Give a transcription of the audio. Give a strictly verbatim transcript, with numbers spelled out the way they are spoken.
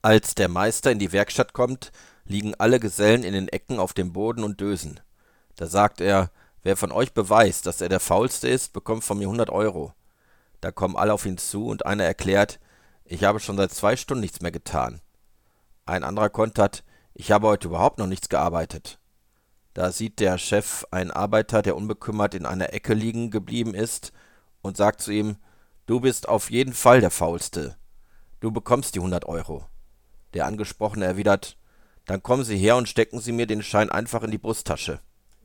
Als der Meister in die Werkstatt kommt, liegen alle Gesellen in den Ecken auf dem Boden und dösen. Da sagt er: »Wer von euch beweist, dass er der Faulste ist, bekommt von mir hundert Euro.« Da kommen alle auf ihn zu und einer erklärt: »Ich habe schon seit zwei Stunden nichts mehr getan.« Ein anderer kontert: »Ich habe heute überhaupt noch nichts gearbeitet.« Da sieht der Chef einen Arbeiter, der unbekümmert in einer Ecke liegen geblieben ist, und sagt zu ihm: »Du bist auf jeden Fall der Faulste. Du bekommst die hundert Euro.« Der Angesprochene erwidert: »Dann kommen Sie her und stecken Sie mir den Schein einfach in die Brusttasche.«